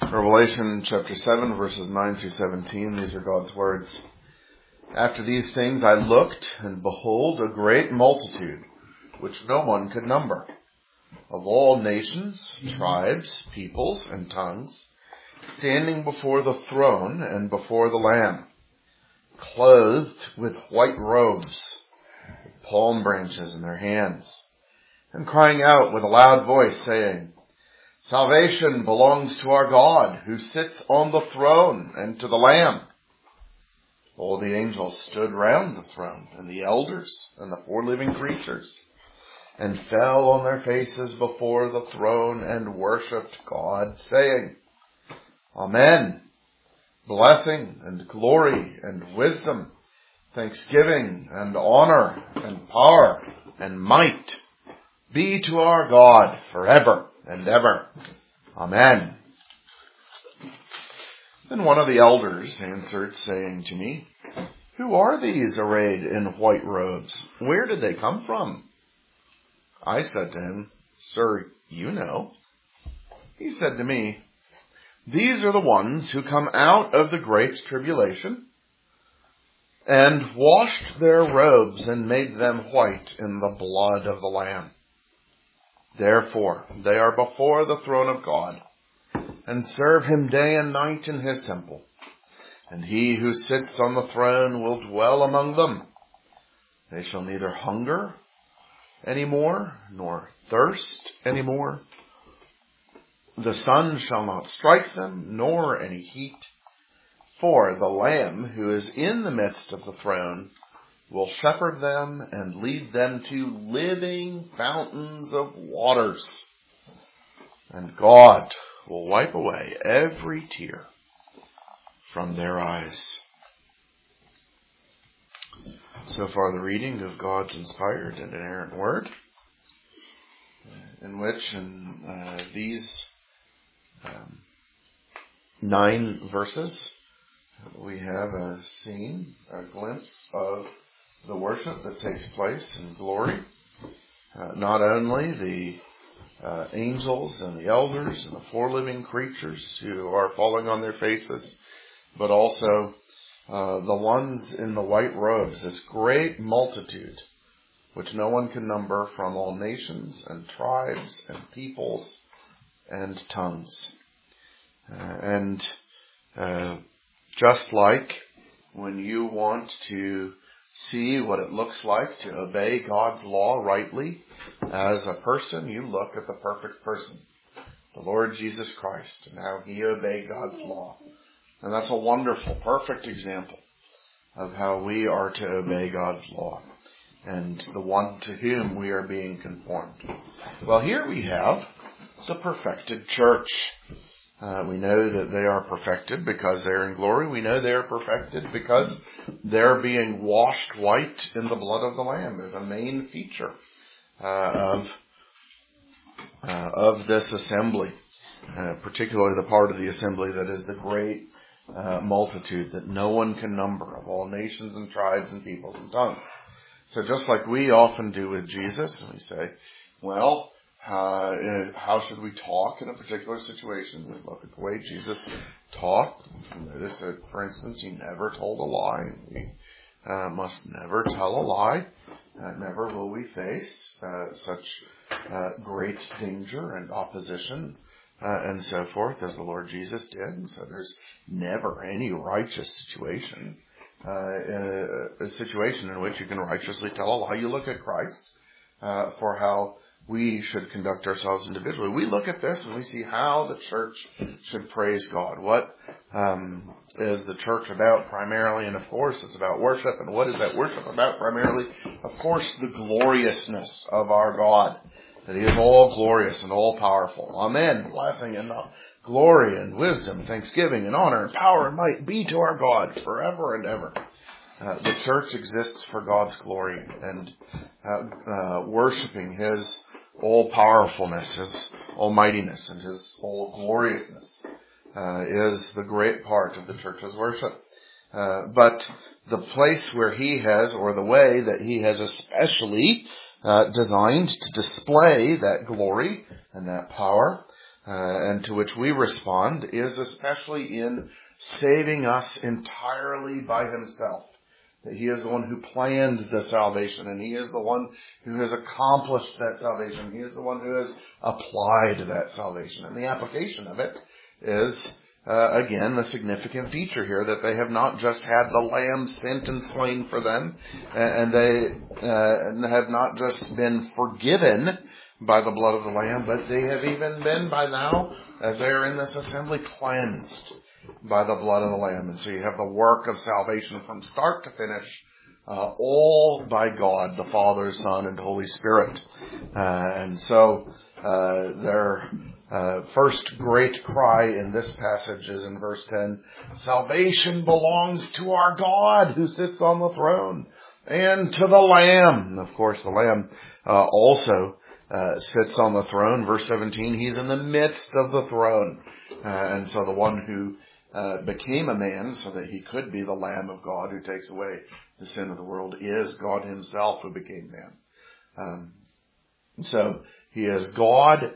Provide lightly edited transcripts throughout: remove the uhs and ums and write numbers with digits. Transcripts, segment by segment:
Revelation chapter 7 verses 9 through 17. These are God's words. After these things I looked, and behold, a great multitude, which no one could number, of all nations, tribes, peoples, and tongues, standing before the throne and before the Lamb, clothed with white robes, with palm branches in their hands, and crying out with a loud voice, saying, Salvation belongs to our God, who sits on the throne, and to the Lamb. All the angels stood round the throne, and the elders, and the four living creatures, and fell on their faces before the throne, and worshipped God, saying, Amen. Blessing, and glory, and wisdom, thanksgiving, and honor, and power, and might be to our God forever and ever. Amen. Then one of the elders answered, saying to me, Who are these arrayed in white robes? Where did they come from? I said to him, Sir, you know. He said to me, These are the ones who come out of the great tribulation, and washed their robes and made them white in the blood of the Lamb. Therefore, they are before the throne of God, and serve him day and night in his temple. And he who sits on the throne will dwell among them. They shall neither hunger any more, nor thirst any more. The sun shall not strike them, nor any heat. For the Lamb who is in the midst of the throne will shepherd them and lead them to living fountains of waters. And God will wipe away every tear from their eyes. So far the reading of God's inspired and inerrant word, in which in these 9 verses we have a scene, a glimpse of the worship that takes place in glory. Not only the angels and the elders and the four living creatures who are falling on their faces, but also the ones in the white robes, this great multitude, which no one can number, from all nations and tribes and peoples and tongues. Just like when you want to see what it looks like to obey God's law rightly as a person, you look at the perfect person, the Lord Jesus Christ, and how he obeyed God's law. And that's a wonderful, perfect example of how we are to obey God's law, and the one to whom we are being conformed. Well, here we have the perfected church. We know that they are perfected because they're in glory. We know they are perfected because they're being washed white in the blood of the Lamb is a main feature of this assembly, particularly the part of the assembly that is the great multitude that no one can number, of all nations and tribes and peoples and tongues. So just like we often do with Jesus, we say, well, how should we talk in a particular situation? We look at the way Jesus talked. Notice that, for instance, he never told a lie. We must never tell a lie. Never will we face such great danger and opposition and so forth as the Lord Jesus did. And so there's never any righteous situation, a situation in which you can righteously tell a lie. You look at Christ for how we should conduct ourselves individually. We look at this and we see how the church should praise God. What is the church about primarily? And of course it's about worship. And what is that worship about primarily? Of course, the gloriousness of our God. That he is all glorious and all powerful. Amen. Blessing and glory and wisdom, thanksgiving and honor and power and might be to our God forever and ever. The church exists for God's glory and worshiping his all-powerfulness, his almightiness, and his all-gloriousness is the great part of the church's worship. But the place where he has, or the way that he has especially designed to display that glory and that power and to which we respond is especially in saving us entirely by himself. That he is the one who planned the salvation, and he is the one who has accomplished that salvation. He is the one who has applied that salvation. And the application of it is, again, the significant feature here, that they have not just had the Lamb sent and slain for them, and they have not just been forgiven by the blood of the Lamb, but they have even been by now, as they are in this assembly, cleansed by the blood of the Lamb. And so you have the work of salvation from start to finish, all by God, the Father, Son, and Holy Spirit. And so their first great cry in this passage is in verse 10, salvation belongs to our God who sits on the throne and to the Lamb. Of course, the Lamb also sits on the throne. Verse 17, he's in the midst of the throne. And so the one who became a man so that he could be the Lamb of God who takes away the sin of the world is God himself who became man. So he is God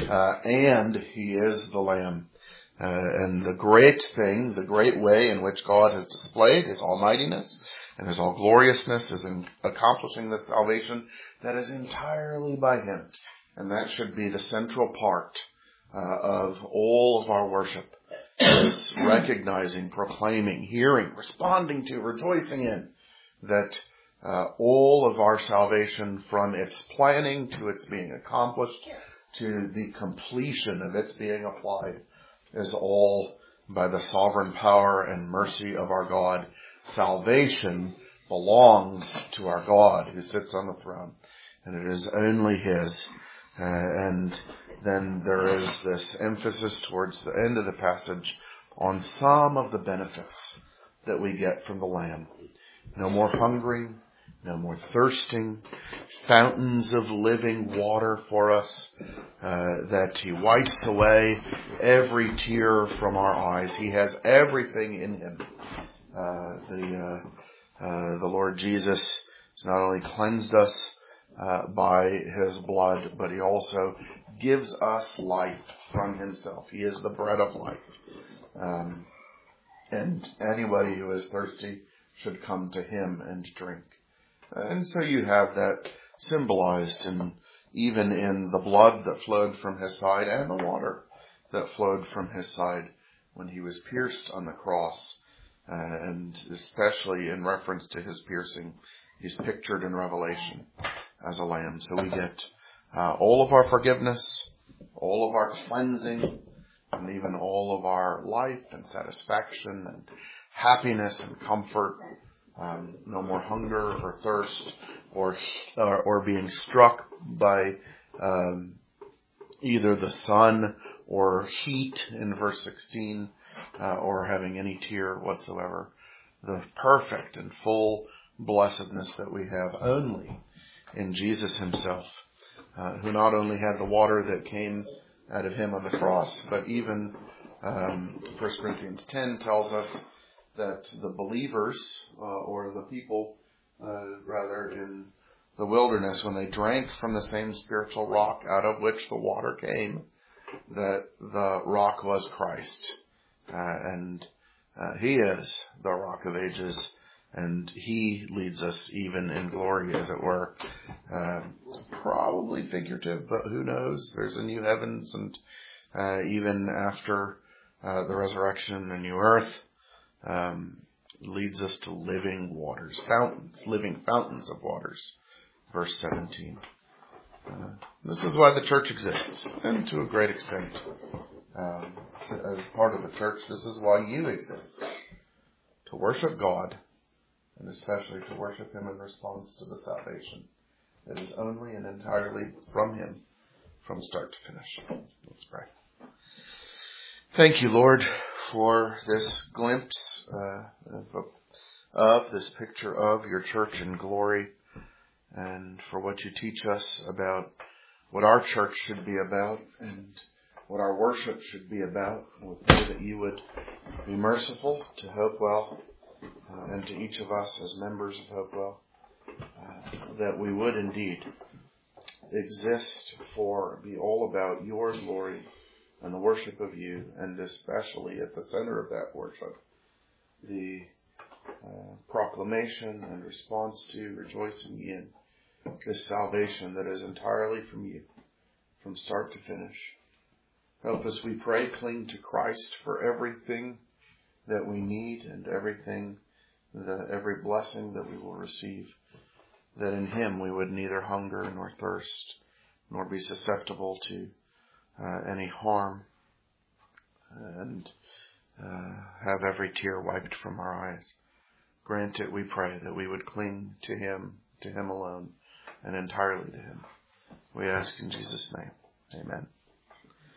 and he is the Lamb. And the great thing, the great way in which God has displayed his almightiness and his all gloriousness is in accomplishing this salvation that is entirely by him. And that should be the central part of all of our worship, is recognizing, proclaiming, hearing, responding to, rejoicing in that all of our salvation, from its planning to its being accomplished to the completion of its being applied, is all by the sovereign power and mercy of our God. Salvation belongs to our God who sits on the throne, and it is only his. And then there is this emphasis towards the end of the passage on some of the benefits that we get from the Lamb. No more hungering, no more thirsting, fountains of living water for us, that he wipes away every tear from our eyes. He has everything in him. The Lord Jesus has not only cleansed us by his blood, but he also gives us life from himself. He is the bread of life. And anybody who is thirsty should come to him and drink. And so you have that symbolized even in the blood that flowed from his side and the water that flowed from his side when he was pierced on the cross. And especially in reference to his piercing, he's pictured in Revelation as a lamb. So we get all of our forgiveness, all of our cleansing, and even all of our life and satisfaction and happiness and comfort. No more hunger or thirst or being struck by either the sun or heat in verse 16, or having any tear whatsoever. The perfect and full blessedness that we have only in Jesus himself, who not only had the water that came out of him on the cross, but even 1 Corinthians 10 tells us that the believers, or the people, rather, in the wilderness, when they drank from the same spiritual rock out of which the water came, that the rock was Christ. And he is the rock of ages, and he leads us even in glory, as it were. Probably figurative, but who knows? There's a new heavens, and even after the resurrection, a new earth. Leads us to living waters, fountains, living fountains of waters. Verse 17. This is why the church exists, and to a great extent, as part of the church, this is why you exist. To worship God, and especially to worship him in response to the salvation that is only and entirely from him, from start to finish. Let's pray. Thank you, Lord, for this glimpse of this picture of your church in glory, and for what you teach us about what our church should be about and what our worship should be about. We pray that you would be merciful to Hopewell and to each of us as members of Hopewell, that we would indeed exist be all about your glory and the worship of you, and especially at the center of that worship, the proclamation and response to, rejoicing in this salvation that is entirely from you, from start to finish. Help us, we pray, cling to Christ for everything that we need and every blessing that we will receive, that in Him we would neither hunger nor thirst, nor be susceptible to any harm, and have every tear wiped from our eyes. Grant it, we pray, that we would cling to Him alone, and entirely to Him. We ask in Jesus' name. Amen.